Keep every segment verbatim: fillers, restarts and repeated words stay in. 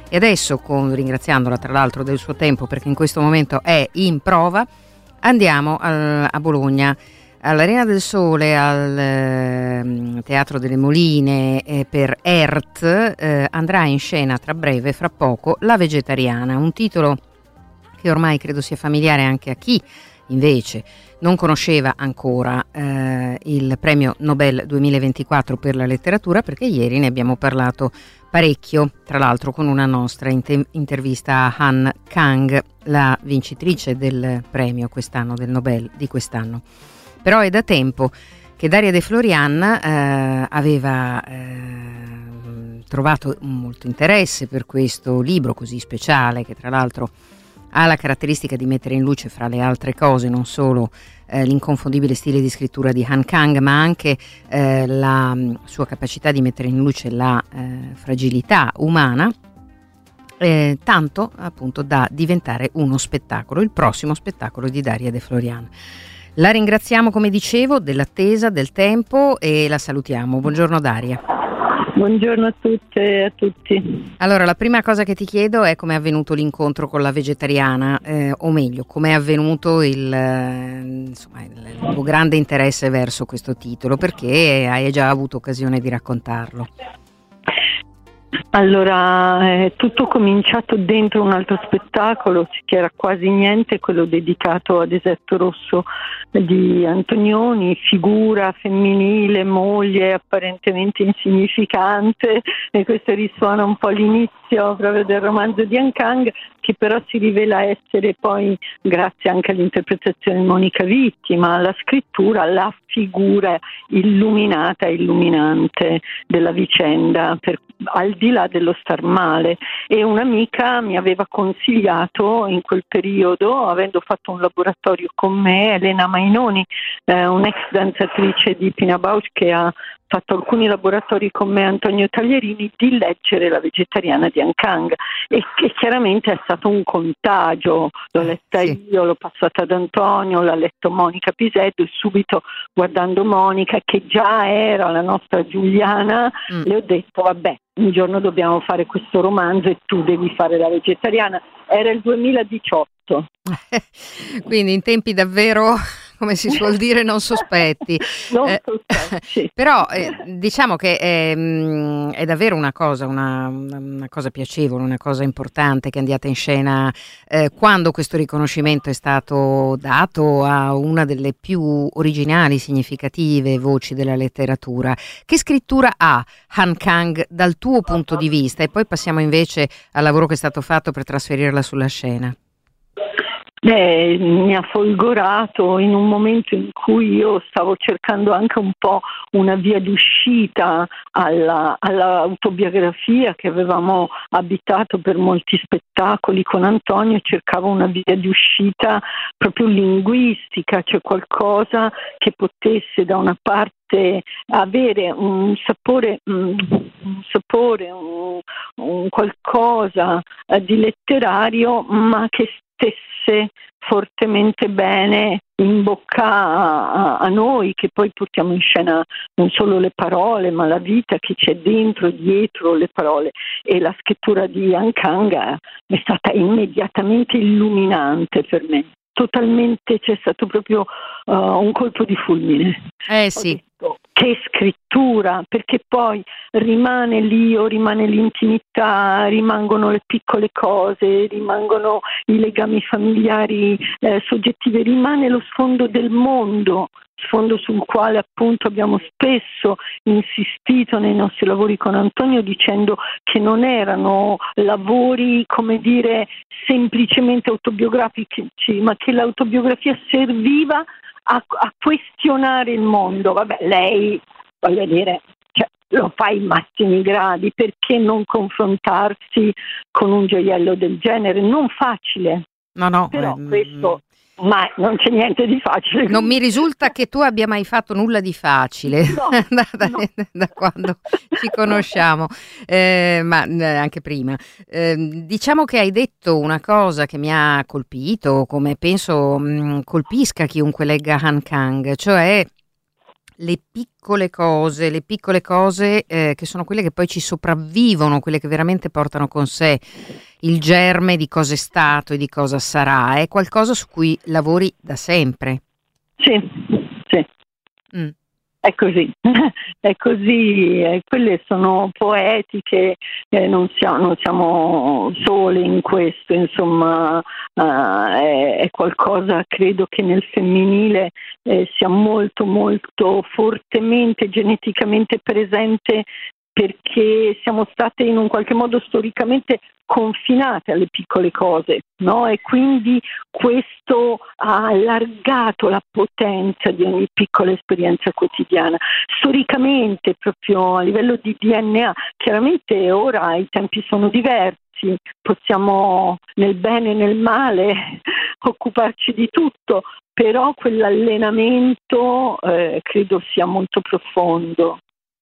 E adesso, con, ringraziandola tra l'altro del suo tempo, perché in questo momento è in prova, andiamo a, a Bologna, all'Arena del Sole, al eh, Teatro delle Moline, eh, per E R T eh, andrà in scena tra breve, fra poco, La Vegetariana, un titolo che ormai credo sia familiare anche a chi invece non conosceva ancora eh, il premio Nobel duemilaventiquattro per la letteratura, perché ieri ne abbiamo parlato parecchio, tra l'altro con una nostra inter- intervista a Han Kang, la vincitrice del premio quest'anno, del Nobel di quest'anno. Però è da tempo che Daria De Florian eh, aveva eh, trovato molto interesse per questo libro così speciale, che tra l'altro ha la caratteristica di mettere in luce, fra le altre cose, non solo eh, l'inconfondibile stile di scrittura di Han Kang, ma anche eh, la mh, sua capacità di mettere in luce la eh, fragilità umana, eh, tanto appunto da diventare uno spettacolo, il prossimo spettacolo di Daria De Florian. La ringraziamo, come dicevo, dell'attesa, del tempo, e la salutiamo. Buongiorno Daria. Buongiorno a tutte e a tutti. Allora, la prima cosa che ti chiedo è come è avvenuto l'incontro con La Vegetariana, eh, o meglio, come è avvenuto il, eh, insomma, il, il tuo grande interesse verso questo titolo, perché hai già avuto occasione di raccontarlo. Allora, è tutto cominciato dentro un altro spettacolo, che era quasi niente, quello dedicato a Deserto Rosso di Antonioni, figura femminile, moglie apparentemente insignificante, e questo risuona un po' l'inizio proprio del romanzo di Han Kang, che però si rivela essere poi, grazie anche all'interpretazione di Monica Vitti, ma alla scrittura, la figura illuminata e illuminante della vicenda, per, al di là dello star male. E un'amica mi aveva consigliato in quel periodo, avendo fatto un laboratorio con me, Elena Mainoni, eh, un'ex danzatrice di Pina Bausch che ha fatto alcuni laboratori con me, Antonio Taglierini, di leggere La Vegetariana di Han Kang, e che chiaramente è stato un contagio. L'ho letta sì. Io, l'ho passata ad Antonio, l'ha letto Monica Pisello, e subito, guardando Monica, che già era la nostra Giuliana, mm. le ho detto vabbè, un giorno dobbiamo fare questo romanzo e tu devi fare La Vegetariana. Era il duemiladiciotto. Quindi in tempi davvero, come si suol dire, non sospetti. non eh, sospetti. Però eh, diciamo che è, mh, è davvero una cosa, una, una cosa piacevole, una cosa importante che andiate in scena eh, quando questo riconoscimento è stato dato a una delle più originali, significative voci della letteratura. Che scrittura ha Han Kang dal tuo punto di vista? E poi passiamo invece al lavoro che è stato fatto per trasferirla sulla scena. Beh, mi ha folgorato in un momento in cui io stavo cercando anche un po' una via d'uscita alla, all'autobiografia che avevamo abitato per molti spettacoli con Antonio. Cercavo una via d'uscita proprio linguistica, cioè qualcosa che potesse da una parte avere un sapore, un sapore, un, un qualcosa di letterario, ma che stesse fortemente bene in bocca a, a noi, che poi portiamo in scena non solo le parole, ma la vita che c'è dentro, dietro le parole. E la scrittura di Han Kang è stata immediatamente illuminante per me. Totalmente, c'è stato proprio uh, un colpo di fulmine. Eh sì. Ho detto, che scrittura, perché poi rimane l'io, rimane l'intimità, rimangono le piccole cose, rimangono i legami familiari eh, soggettivi, rimane lo sfondo del mondo, sfondo sul quale appunto abbiamo spesso insistito nei nostri lavori con Antonio, dicendo che non erano lavori, come dire, semplicemente autobiografici, ma che l'autobiografia serviva a, a questionare il mondo. Vabbè, lei, voglio dire, cioè, lo fa ai massimi gradi, perché non confrontarsi con un gioiello del genere? Non facile. No, no. Però ehm... questo... Ma non c'è niente di facile. Non mi risulta che tu abbia mai fatto nulla di facile no, da, da, no. da quando ci conosciamo, eh, ma eh, anche prima. Eh, diciamo che hai detto una cosa che mi ha colpito, come penso mh, colpisca chiunque legga Han Kang, cioè le piccole cose, le piccole cose eh, che sono quelle che poi ci sopravvivono, quelle che veramente portano con sé il germe di cosa è stato e di cosa sarà, è qualcosa su cui lavori da sempre. Sì, sì. Mm. È così, è così, eh, quelle sono poetiche, eh, non, siamo, non siamo sole in questo, insomma, uh, è, è qualcosa, credo che nel femminile eh, sia molto molto fortemente, geneticamente presente, perché siamo state in un qualche modo storicamente confinate alle piccole cose, no? E quindi questo ha allargato la potenza di ogni piccola esperienza quotidiana. Storicamente, proprio a livello di D N A, chiaramente ora i tempi sono diversi, possiamo nel bene e nel male occuparci di tutto, però quell'allenamento eh, credo sia molto profondo.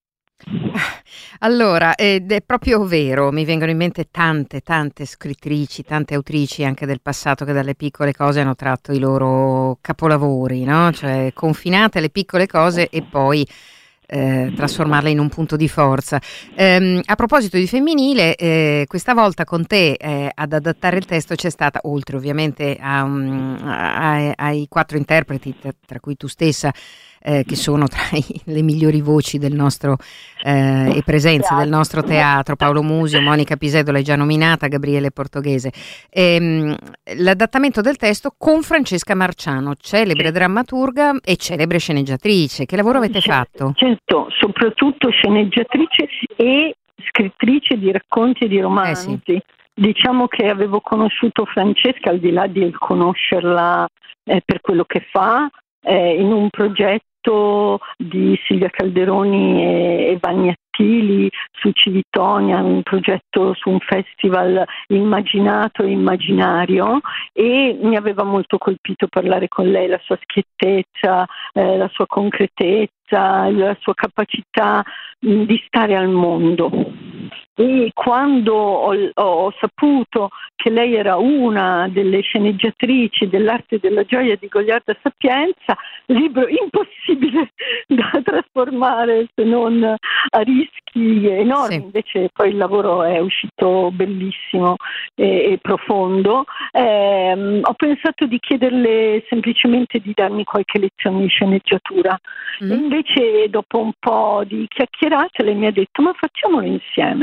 Allora, ed è proprio vero, mi vengono in mente tante, tante scrittrici, tante autrici anche del passato che dalle piccole cose hanno tratto i loro capolavori, no? Cioè confinate alle piccole cose e poi eh, trasformarle in un punto di forza. Ehm, a proposito di femminile, eh, questa volta con te eh, ad adattare il testo c'è stata, oltre ovviamente a, um, a, ai quattro interpreti, tra, tra cui tu stessa, Eh, che sono tra i, le migliori voci del nostro eh, e presenze del nostro teatro, Paolo Musio, Monica Pisello l'hai già nominata, Gabriele Portoghese. Ehm, l'adattamento del testo con Francesca Marciano, celebre Sì. drammaturga e celebre sceneggiatrice. Che lavoro avete C- fatto? Certo, soprattutto sceneggiatrice e scrittrice di racconti e di romanzi. Eh sì. Diciamo che avevo conosciuto Francesca, al di là di conoscerla eh, per quello che fa, eh, in un progetto di Silvia Calderoni e, e Vanni Attili su Civitonia, un progetto su un festival immaginato e immaginario, e mi aveva molto colpito parlare con lei, la sua schiettezza, eh, la sua concretezza, la sua capacità mh, di stare al mondo. E quando ho, ho saputo che lei era una delle sceneggiatrici dell'Arte della gioia di Goliarda Sapienza, libro impossibile da trasformare se non a rischi enormi, Sì. invece poi il lavoro è uscito bellissimo e, e profondo, eh, ho pensato di chiederle semplicemente di darmi qualche lezione di sceneggiatura. Mm. E invece dopo un po' di chiacchierate lei mi ha detto: ma facciamolo insieme.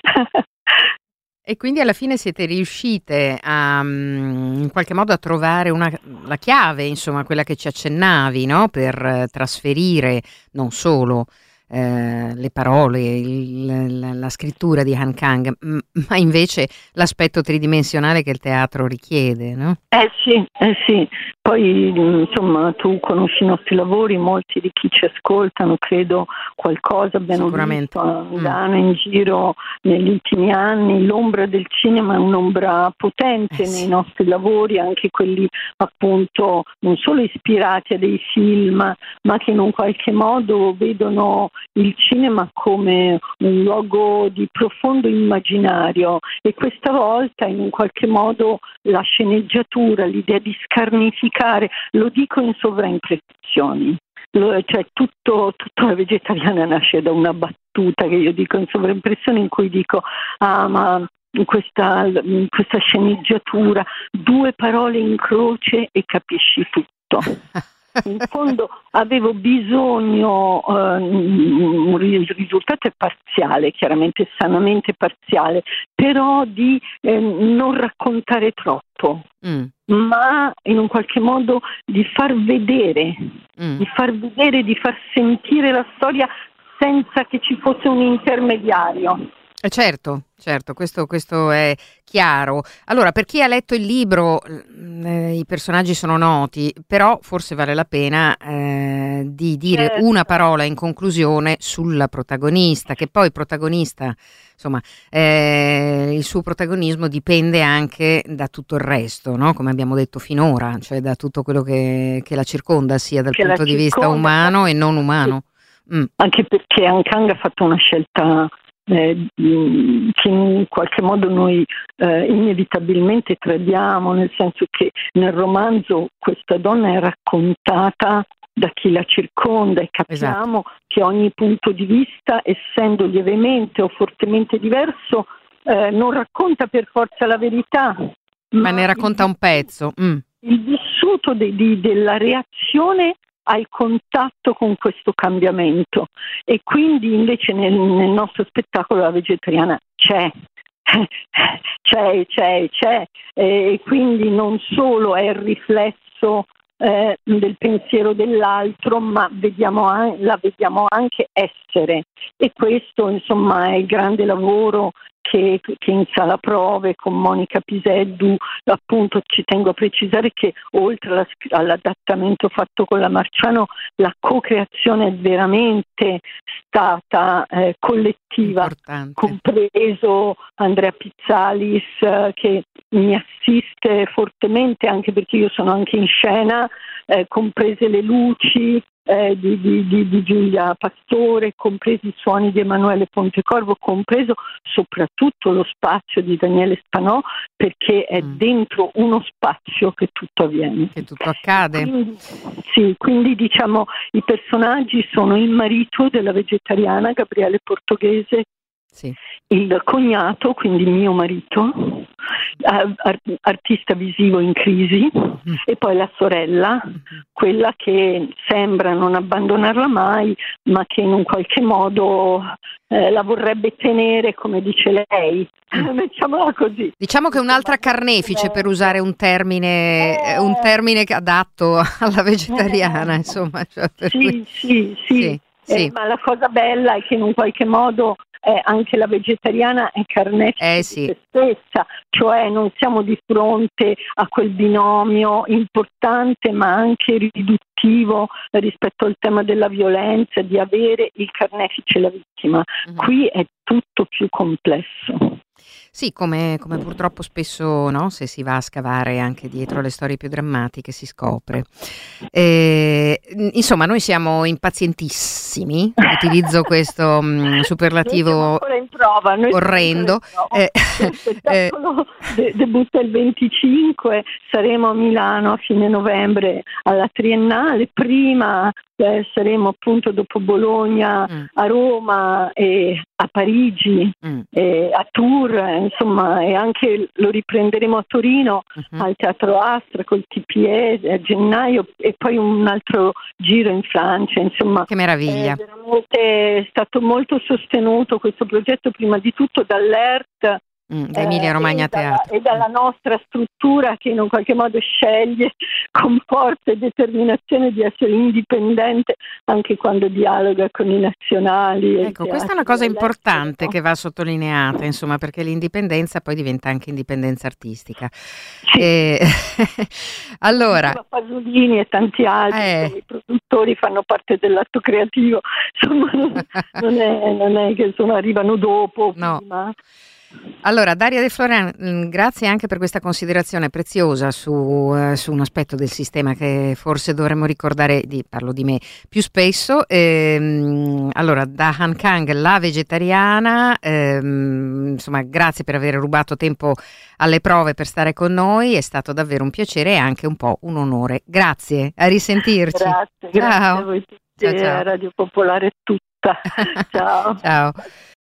E quindi alla fine siete riuscite a, mm, in qualche modo a trovare una, la chiave, insomma, quella che ci accennavi, no? Per eh, trasferire non solo eh, le parole, il- la, la scrittura di Han Kang, m- ma invece l'aspetto tridimensionale che il teatro richiede, no? Eh sì, eh sì, poi insomma tu conosci i nostri lavori, molti di chi ci ascoltano credo qualcosa abbiano Sicuramente. visto a Mm. Milano, in giro negli ultimi anni. L'ombra del cinema è un'ombra potente Eh nei sì. nostri lavori, anche quelli appunto non solo ispirati a dei film, ma che in un qualche modo vedono il cinema come un luogo di profondo immaginario, e questa volta in un qualche modo la sceneggiatura, l'idea di scarnificare, lo dico in sovraimpressioni, lo, cioè tutto, tutta la vegetariana nasce da una battuta che io dico in sovraimpressioni, in cui dico ah ma in questa, in questa sceneggiatura due parole in croce e capisci tutto. In fondo avevo bisogno, eh, il risultato è parziale, chiaramente sanamente parziale, però di eh, non raccontare troppo, Mm. ma in un qualche modo di far vedere, Mm. di far vedere, di far sentire la storia senza che ci fosse un intermediario. Eh, certo, certo, questo, questo è chiaro. Allora, per chi ha letto il libro, eh, i personaggi sono noti, però forse vale la pena eh, di dire Certo. una parola in conclusione sulla protagonista, che poi protagonista, insomma, eh, il suo protagonismo dipende anche da tutto il resto, no? Come abbiamo detto finora, cioè da tutto quello che, che la circonda, sia dal Che la punto di vista circonda, umano e non umano. Mm. Anche perché Han Kang ha fatto una scelta eh, che in qualche modo noi eh, inevitabilmente tradiamo, nel senso che nel romanzo questa donna è raccontata da chi la circonda e capiamo esatto. che ogni punto di vista, essendo lievemente o fortemente diverso, eh, non racconta per forza la verità, ma, ma ne racconta il, un pezzo. Mm. Il vissuto de, di, della reazione al contatto con questo cambiamento, e quindi invece nel, nel nostro spettacolo la vegetariana c'è. c'è, c'è, c'è e quindi non solo è il riflesso eh, del pensiero dell'altro, ma vediamo an- la vediamo anche essere, e questo insomma è il grande lavoro che, che in sala prove con Monica Piseddu, appunto ci tengo a precisare che oltre alla, all'adattamento fatto con la Marciano, la co-creazione è veramente stata eh, collettiva, importante. Compreso Andrea Pizzalis eh, che mi assiste fortemente, anche perché io sono anche in scena, eh, comprese le luci eh, di, di, di, di Giulia Pastore, compresi i suoni di Emanuele Pontecorvo, compreso soprattutto lo spazio di Daniele Spanò, perché è mm. dentro uno spazio che tutto avviene. Che tutto accade. Quindi, sì, quindi diciamo i personaggi sono il marito della vegetariana Gabriele Portoghese, sì. il cognato, quindi mio marito, artista visivo in crisi, mm. e poi la sorella, mm. quella che sembra non abbandonarla mai, ma che in un qualche modo eh, la vorrebbe tenere, come dice lei. Mm. Mettiamola così. Diciamo che è un'altra carnefice, per usare un termine, eh, un termine adatto alla vegetariana, eh, insomma. Cioè per sì, cui... sì, sì, sì. Sì. Eh, ma la cosa bella è che in un qualche modo eh, anche la vegetariana è carnefice eh, di sì. se stessa, cioè non siamo di fronte a quel binomio importante ma anche riduttivo rispetto al tema della violenza, di avere il carnefice e la vittima. Mm-hmm. Qui è tutto più complesso. Sì, come, come purtroppo spesso, no, se si va a scavare anche dietro le storie più drammatiche si scopre. Eh, insomma, noi siamo impazientissimi, utilizzo questo mh, superlativo in prova, orrendo. Eh, il spettacolo de- debutta il venticinque, saremo a Milano a fine novembre alla Triennale, prima eh, saremo appunto dopo Bologna mm. a Roma e a Parigi, mm. e a Tours, insomma, e anche lo riprenderemo a Torino uh-huh. al Teatro Astra col T P E a gennaio, e poi un altro giro in Francia, insomma. Che meraviglia. È veramente è stato molto sostenuto questo progetto, prima di tutto dall'E R T Mm, da Emilia Romagna eh, Teatro e dalla nostra struttura, che in un qualche modo sceglie con forza e determinazione di essere indipendente anche quando dialoga con i nazionali. Ecco, questa è una cosa importante che va sottolineata, insomma, perché l'indipendenza poi diventa anche indipendenza artistica. Sì. E... allora, Pasolini e tanti altri, eh. i produttori fanno parte dell'atto creativo, insomma, non è, non è che insomma, arrivano dopo, no. prima. Allora, Daria De Florian, grazie anche per questa considerazione preziosa su, uh, su un aspetto del sistema che forse dovremmo ricordare, di, parlo di me, più spesso. Ehm, allora, da Han Kang, la vegetariana, ehm, insomma, grazie per aver rubato tempo alle prove per stare con noi, è stato davvero un piacere e anche un po' un onore. Grazie, a risentirci. Grazie, ciao. grazie a voi tutti, ciao, ciao. a Radio Popolare tutta. Ciao. Ciao.